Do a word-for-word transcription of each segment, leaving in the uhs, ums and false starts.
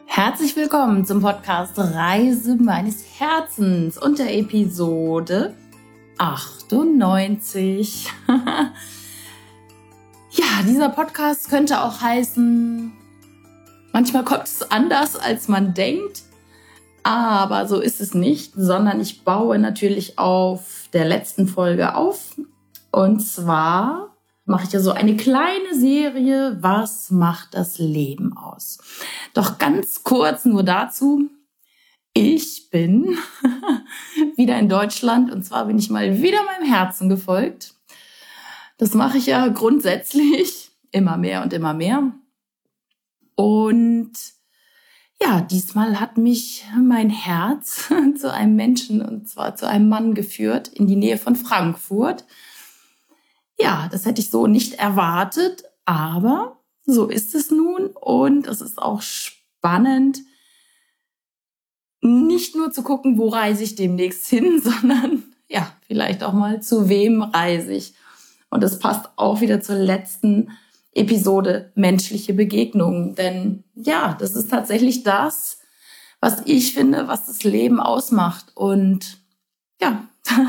Herzlich willkommen zum Podcast Reise meines Herzens und der Episode achtundneunzig. Ja, dieser Podcast könnte auch heißen, manchmal kommt es anders, als man denkt, aber so ist es nicht, sondern ich baue natürlich auf der letzten Folge auf. Und zwar mache ich ja so eine kleine Serie, was macht das Leben aus? Doch ganz kurz nur dazu, ich bin wieder in Deutschland und zwar bin ich mal wieder meinem Herzen gefolgt. Das mache ich ja grundsätzlich immer mehr und immer mehr. Und ja, diesmal hat mich mein Herz zu einem Menschen und zwar zu einem Mann geführt in die Nähe von Frankfurt. Ja, das hätte ich so nicht erwartet, aber so ist es nun und es ist auch spannend, nicht nur zu gucken, wo reise ich demnächst hin, sondern ja, vielleicht auch mal zu wem reise ich. Und das passt auch wieder zur letzten Episode menschliche Begegnungen, denn ja, das ist tatsächlich das, was ich finde, was das Leben ausmacht und ja,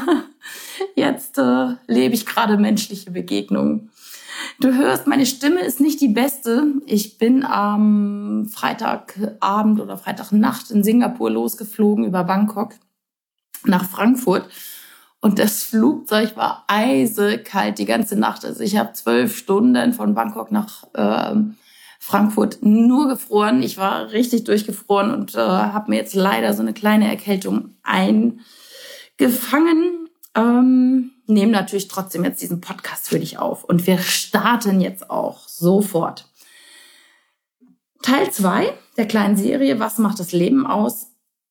jetzt äh, lebe ich gerade menschliche Begegnungen. Du hörst, meine Stimme ist nicht die beste. Ich bin am Freitagabend oder Freitagnacht in Singapur losgeflogen über Bangkok nach Frankfurt. Und das Flugzeug war eisekalt die ganze Nacht. Also ich habe zwölf Stunden von Bangkok nach äh, Frankfurt nur gefroren. Ich war richtig durchgefroren und äh, habe mir jetzt leider so eine kleine Erkältung eingefangen. Ähm, nehme natürlich trotzdem jetzt diesen Podcast für dich auf. Und wir starten jetzt auch sofort. Teil zwei der kleinen Serie, was macht das Leben aus?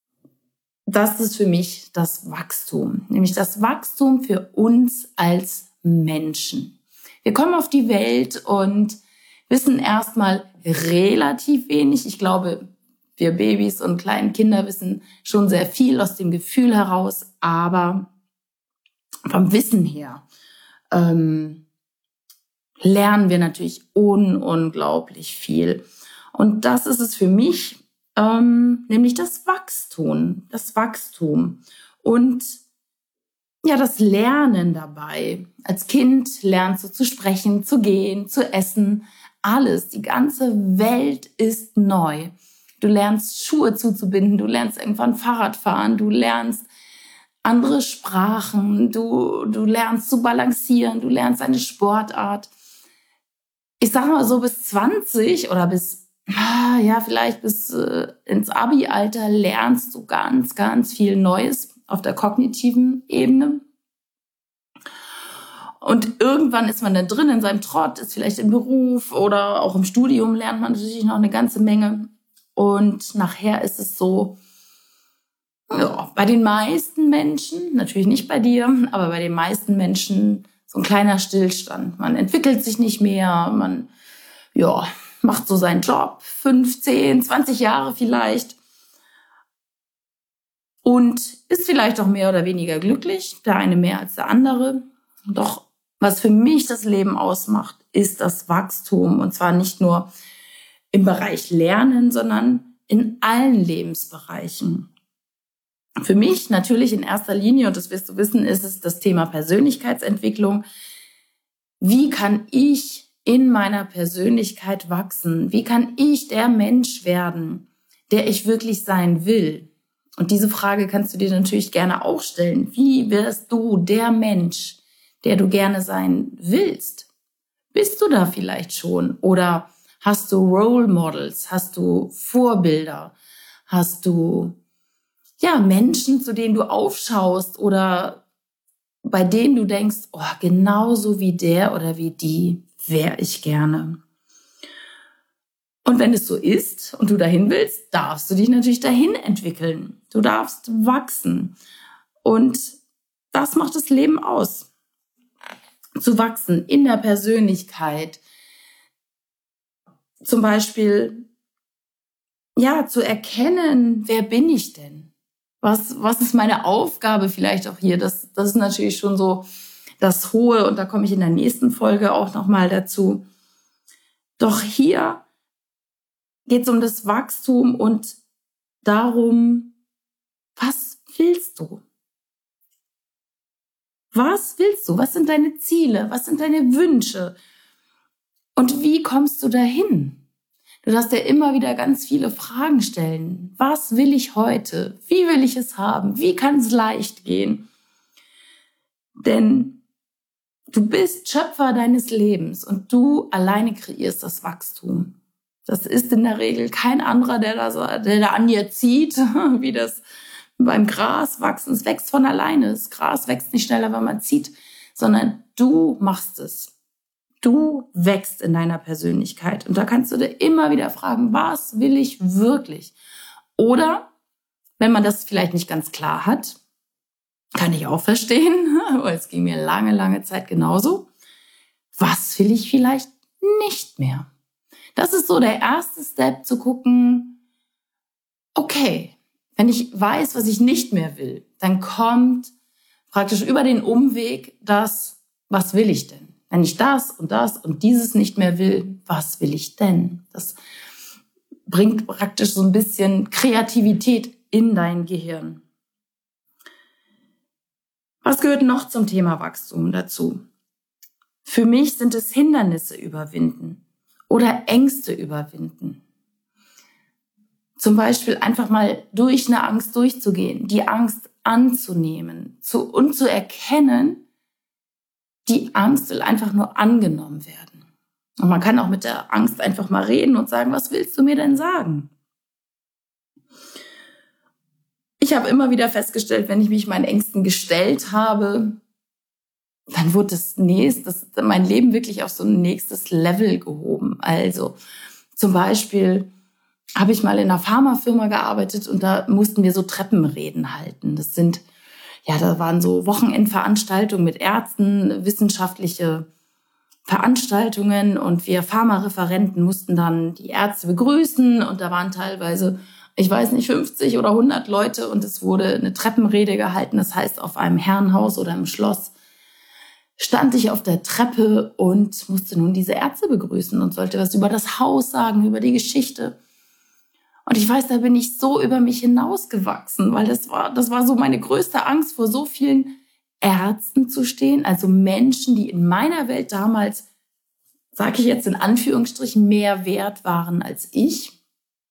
Das ist für mich das Wachstum. Nämlich das Wachstum für uns als Menschen. Wir kommen auf die Welt und wissen erstmal relativ wenig. Ich glaube, wir Babys und kleinen Kinder wissen schon sehr viel aus dem Gefühl heraus, aber vom Wissen her ähm, lernen wir natürlich un- unglaublich viel. Und das ist es für mich, ähm, nämlich das Wachstum, das Wachstum und ja, das Lernen dabei. Als Kind lernst du zu sprechen, zu gehen, zu essen, alles. Die ganze Welt ist neu. Du lernst Schuhe zuzubinden, du lernst irgendwann Fahrrad fahren, du lernst andere Sprachen, du, du lernst zu balancieren, du lernst eine Sportart. Ich sage mal so bis zwanzig oder bis, ja, vielleicht bis äh, ins Abi-Alter lernst du ganz, ganz viel Neues auf der kognitiven Ebene. Und irgendwann ist man dann drin in seinem Trott, ist vielleicht im Beruf oder auch im Studium lernt man natürlich noch eine ganze Menge. Und nachher ist es so, ja, bei den meisten Menschen, natürlich nicht bei dir, aber bei den meisten Menschen so ein kleiner Stillstand. Man entwickelt sich nicht mehr, man ja, macht so seinen Job, fünfzehn, zwanzig Jahre vielleicht und ist vielleicht auch mehr oder weniger glücklich, der eine mehr als der andere. Doch was für mich das Leben ausmacht, ist das Wachstum und zwar nicht nur im Bereich Lernen, sondern in allen Lebensbereichen. Für mich natürlich in erster Linie, und das wirst du wissen, ist es das Thema Persönlichkeitsentwicklung. Wie kann ich in meiner Persönlichkeit wachsen? Wie kann ich der Mensch werden, der ich wirklich sein will? Und diese Frage kannst du dir natürlich gerne auch stellen. Wie wirst du der Mensch, der du gerne sein willst? Bist du da vielleicht schon? Oder hast du Role Models? Hast du Vorbilder? Hast du ja, Menschen, zu denen du aufschaust oder bei denen du denkst, oh, genauso wie der oder wie die wäre ich gerne. Und wenn es so ist und du dahin willst, darfst du dich natürlich dahin entwickeln. Du darfst wachsen. Und das macht das Leben aus. Zu wachsen in der Persönlichkeit. Zum Beispiel, ja, zu erkennen, wer bin ich denn? Was, was ist meine Aufgabe vielleicht auch hier? Das, das ist natürlich schon so das Hohe und da komme ich in der nächsten Folge auch nochmal dazu. Doch hier geht es um das Wachstum und darum, was willst du? Was willst du? Was sind deine Ziele? Was sind deine Wünsche? Und wie kommst du dahin? Du darfst dir immer wieder ganz viele Fragen stellen. Was will ich heute? Wie will ich es haben? Wie kann es leicht gehen? Denn du bist Schöpfer deines Lebens und du alleine kreierst das Wachstum. Das ist in der Regel kein anderer, der da, der da an dir zieht, wie das beim Gras wachsen. Es wächst von alleine. Das Gras wächst nicht schneller, wenn man zieht, sondern du machst es. Du wächst in deiner Persönlichkeit. Und da kannst du dir immer wieder fragen, was will ich wirklich? Oder, wenn man das vielleicht nicht ganz klar hat, kann ich auch verstehen, weil es ging mir lange, lange Zeit genauso. Was will ich vielleicht nicht mehr? Das ist so der erste Step, zu gucken, okay, wenn ich weiß, was ich nicht mehr will, dann kommt praktisch über den Umweg das, was will ich denn? Wenn ich das und das und dieses nicht mehr will, was will ich denn? Das bringt praktisch so ein bisschen Kreativität in dein Gehirn. Was gehört noch zum Thema Wachstum dazu? Für mich sind es Hindernisse überwinden oder Ängste überwinden. Zum Beispiel einfach mal durch eine Angst durchzugehen, die Angst anzunehmen zu, und zu erkennen, die Angst will einfach nur angenommen werden. Und man kann auch mit der Angst einfach mal reden und sagen, was willst du mir denn sagen? Ich habe immer wieder festgestellt, wenn ich mich meinen Ängsten gestellt habe, dann wurde das nächste, das, mein Leben wirklich auf so ein nächstes Level gehoben. Also zum Beispiel habe ich mal in einer Pharmafirma gearbeitet und da mussten wir so Treppenreden halten. Das sind, ja, da waren so Wochenendveranstaltungen mit Ärzten, wissenschaftliche Veranstaltungen und wir Pharmareferenten mussten dann die Ärzte begrüßen und da waren teilweise, ich weiß nicht, fünfzig oder hundert Leute und es wurde eine Treppenrede gehalten. Das heißt, auf einem Herrenhaus oder im Schloss stand ich auf der Treppe und musste nun diese Ärzte begrüßen und sollte was über das Haus sagen, über die Geschichte. Und ich weiß, da bin ich so über mich hinausgewachsen, weil das war, das war so meine größte Angst, vor so vielen Ärzten zu stehen, also Menschen, die in meiner Welt damals, sage ich jetzt in Anführungsstrichen, mehr wert waren als ich.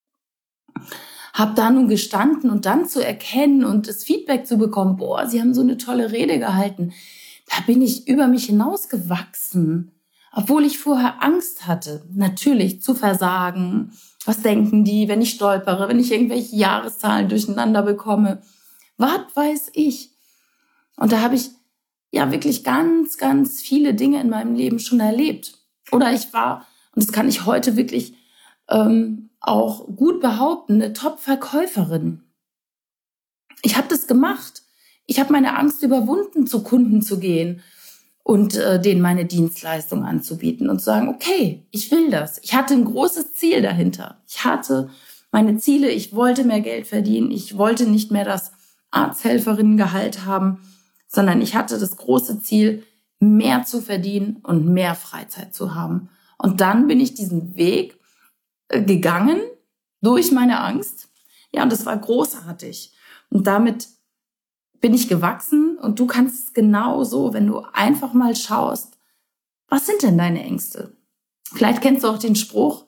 Hab da nun gestanden und dann zu erkennen und das Feedback zu bekommen, boah, sie haben so eine tolle Rede gehalten. Da bin ich über mich hinausgewachsen, obwohl ich vorher Angst hatte, natürlich zu versagen. Was denken die, wenn ich stolpere, wenn ich irgendwelche Jahreszahlen durcheinander bekomme? Was weiß ich? Und da habe ich ja wirklich ganz, ganz viele Dinge in meinem Leben schon erlebt. Oder ich war, und das kann ich heute wirklich ähm, auch gut behaupten, eine Top-Verkäuferin. Ich habe das gemacht. Ich habe meine Angst überwunden, zu Kunden zu gehen und äh, denen meine Dienstleistung anzubieten und zu sagen, okay, ich will das. Ich hatte ein großes Ziel dahinter. Ich hatte meine Ziele, ich wollte mehr Geld verdienen, ich wollte nicht mehr das Arzthelferinnengehalt haben, sondern ich hatte das große Ziel, mehr zu verdienen und mehr Freizeit zu haben. Und dann bin ich diesen Weg äh, gegangen durch meine Angst. Ja, und das war großartig. Und damit bin ich gewachsen und du kannst es genauso, wenn du einfach mal schaust, was sind denn deine Ängste? Vielleicht kennst du auch den Spruch,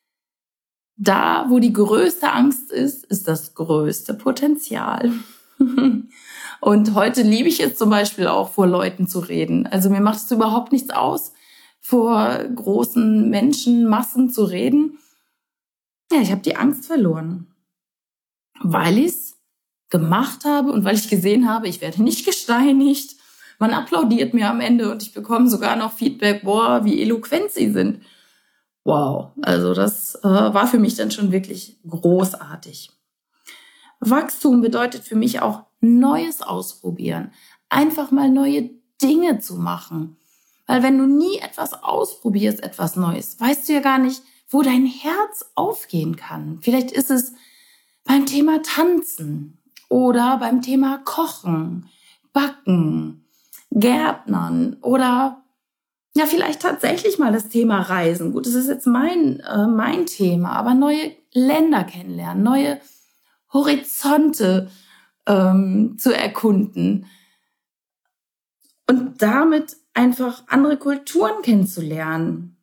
da, wo die größte Angst ist, ist das größte Potenzial. Und heute liebe ich es zum Beispiel auch, vor Leuten zu reden. Also mir macht es überhaupt nichts aus, vor großen Menschenmassen zu reden. Ja, ich habe die Angst verloren, weil ich es gemacht habe und weil ich gesehen habe, ich werde nicht gesteinigt. Man applaudiert mir am Ende und ich bekomme sogar noch Feedback, boah, wie eloquent sie sind. Wow, also das äh, war für mich dann schon wirklich großartig. Wachstum bedeutet für mich auch Neues ausprobieren, einfach mal neue Dinge zu machen. Weil wenn du nie etwas ausprobierst, etwas Neues, weißt du ja gar nicht, wo dein Herz aufgehen kann. Vielleicht ist es beim Thema Tanzen oder beim Thema Kochen, Backen, Gärtnern oder ja, vielleicht tatsächlich mal das Thema Reisen. Gut, das ist jetzt mein, äh, mein Thema, aber neue Länder kennenlernen, neue Horizonte ähm, zu erkunden und damit einfach andere Kulturen kennenzulernen.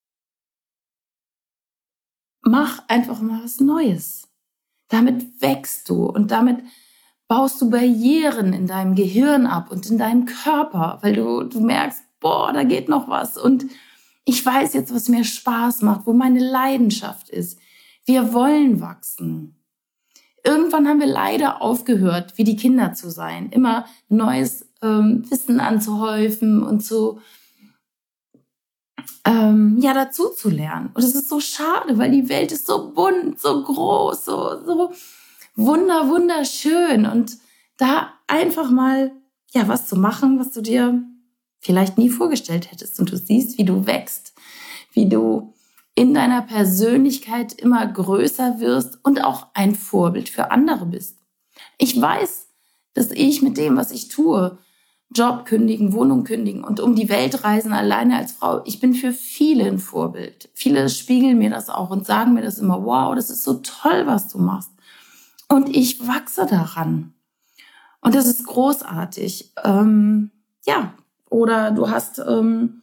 Mach einfach mal was Neues. Damit wächst du und damit baust du Barrieren in deinem Gehirn ab und in deinem Körper, weil du, du merkst, boah, da geht noch was und ich weiß jetzt, was mir Spaß macht, wo meine Leidenschaft ist. Wir wollen wachsen. Irgendwann haben wir leider aufgehört, wie die Kinder zu sein, immer neues ähm, Wissen anzuhäufen und zu ähm, ja dazu zu lernen. Und es ist so schade, weil die Welt ist so bunt, so groß, so so wunder wunderschön und da einfach mal ja was zu machen, was du dir vielleicht nie vorgestellt hättest. Und du siehst, wie du wächst, wie du in deiner Persönlichkeit immer größer wirst und auch ein Vorbild für andere bist. Ich weiß, dass ich mit dem, was ich tue, Job kündigen, Wohnung kündigen und um die Welt reisen alleine als Frau, ich bin für viele ein Vorbild. Viele spiegeln mir das auch und sagen mir das immer, wow, das ist so toll, was du machst. Und ich wachse daran. Und das ist großartig. Ähm, ja, oder du hast ähm,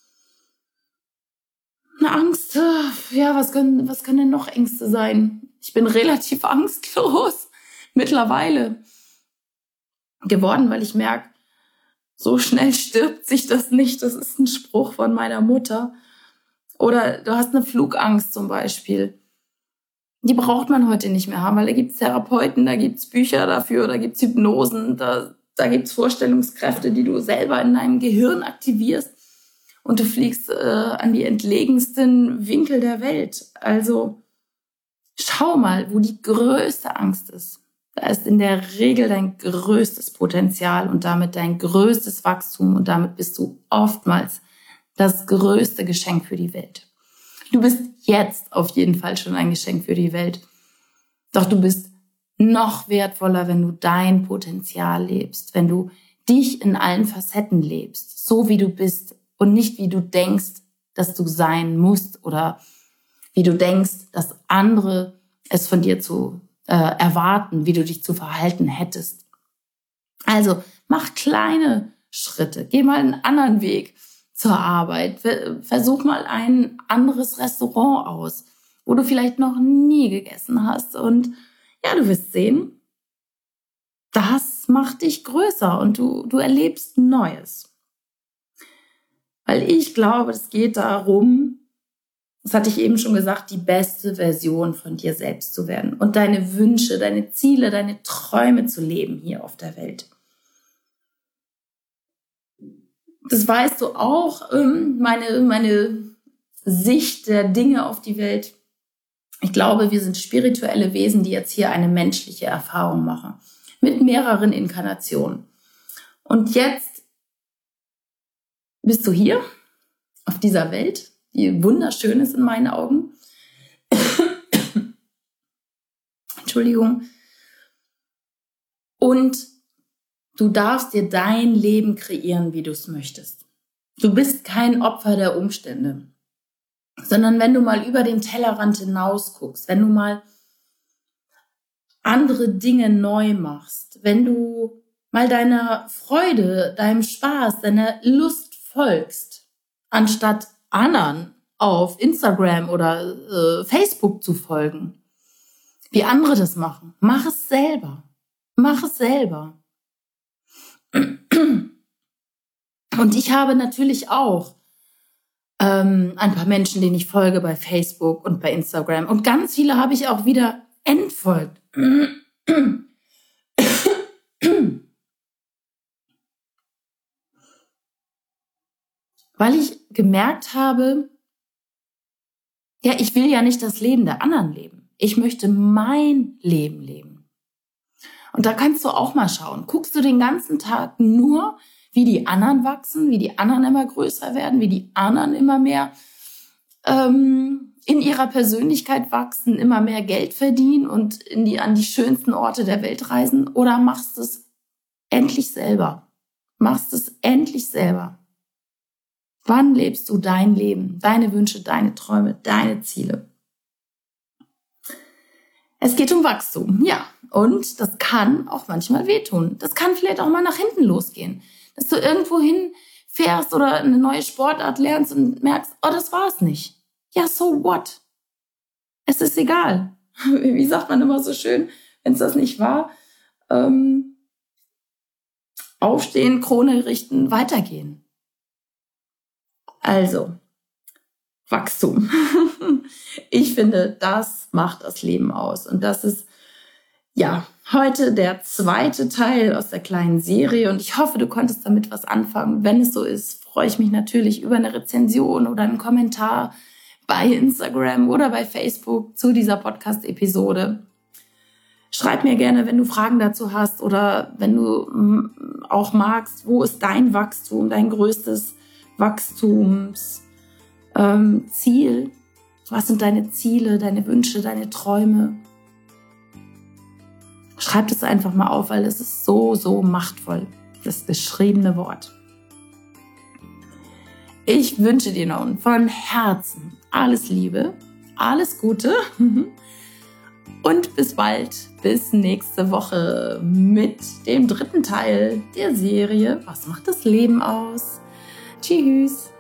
eine Angst. Ja, was können, was können denn noch Ängste sein? Ich bin relativ angstlos mittlerweile geworden, weil ich merke, so schnell stirbt sich das nicht. Das ist ein Spruch von meiner Mutter. Oder du hast eine Flugangst zum Beispiel. Die braucht man heute nicht mehr haben, weil da gibt's Therapeuten, da gibt's Bücher dafür, da gibt's Hypnosen, da, da gibt's Vorstellungskräfte, die du selber in deinem Gehirn aktivierst und du fliegst äh, an die entlegensten Winkel der Welt. Also schau mal, wo die größte Angst ist. Da ist in der Regel dein größtes Potenzial und damit dein größtes Wachstum und damit bist du oftmals das größte Geschenk für die Welt. Du bist jetzt auf jeden Fall schon ein Geschenk für die Welt. Doch du bist noch wertvoller, wenn du dein Potenzial lebst, wenn du dich in allen Facetten lebst, so wie du bist und nicht wie du denkst, dass du sein musst oder wie du denkst, dass andere es von dir zu äh, erwarten, wie du dich zu verhalten hättest. Also mach kleine Schritte, geh mal einen anderen Weg zur Arbeit. Versuch mal ein anderes Restaurant aus, wo du vielleicht noch nie gegessen hast. Und ja, du wirst sehen, das macht dich größer und du, du erlebst Neues. Weil ich glaube, es geht darum, das hatte ich eben schon gesagt, die beste Version von dir selbst zu werden und deine Wünsche, deine Ziele, deine Träume zu leben hier auf der Welt. Das weißt du auch, meine, meine Sicht der Dinge auf die Welt. Ich glaube, wir sind spirituelle Wesen, die jetzt hier eine menschliche Erfahrung machen. Mit mehreren Inkarnationen. Und jetzt bist du hier, auf dieser Welt, die wunderschön ist in meinen Augen. Entschuldigung. Und du darfst dir dein Leben kreieren, wie du es möchtest. Du bist kein Opfer der Umstände, sondern wenn du mal über den Tellerrand hinaus guckst, wenn du mal andere Dinge neu machst, wenn du mal deiner Freude, deinem Spaß, deiner Lust folgst, anstatt anderen auf Instagram oder äh, Facebook zu folgen, wie andere das machen, mach es selber. Mach es selber. Und ich habe natürlich auch ähm, ein paar Menschen, denen ich folge bei Facebook und bei Instagram. Und ganz viele habe ich auch wieder entfolgt. Weil ich gemerkt habe, ja, ich will ja nicht das Leben der anderen leben. Ich möchte mein Leben leben. Und da kannst du auch mal schauen. Guckst du den ganzen Tag nur, wie die anderen wachsen, wie die anderen immer größer werden, wie die anderen immer mehr ähm, in ihrer Persönlichkeit wachsen, immer mehr Geld verdienen und in die, an die schönsten Orte der Welt reisen? Oder machst du es endlich selber? Machst es endlich selber? Wann lebst du dein Leben, deine Wünsche, deine Träume, deine Ziele? Es geht um Wachstum, ja. Und das kann auch manchmal wehtun. Das kann vielleicht auch mal nach hinten losgehen. Dass du irgendwo hinfährst oder eine neue Sportart lernst und merkst, oh, das war es nicht. Ja, so what? Es ist egal. Wie sagt man immer so schön, wenn es das nicht war? Ähm, aufstehen, Krone richten, weitergehen. Also, Wachstum. Ich finde, das macht das Leben aus. Und das ist, ja, heute der zweite Teil aus der kleinen Serie. Und ich hoffe, du konntest damit was anfangen. Wenn es so ist, freue ich mich natürlich über eine Rezension oder einen Kommentar bei Instagram oder bei Facebook zu dieser Podcast-Episode. Schreib mir gerne, wenn du Fragen dazu hast oder wenn du auch magst, wo ist dein Wachstum, dein größtes Wachstumsziel? Ähm, Was sind deine Ziele, deine Wünsche, deine Träume? Schreib das einfach mal auf, weil es ist so, so machtvoll, das geschriebene Wort. Ich wünsche dir nun von Herzen alles Liebe, alles Gute und bis bald, bis nächste Woche mit dem dritten Teil der Serie Was macht das Leben aus? Tschüss!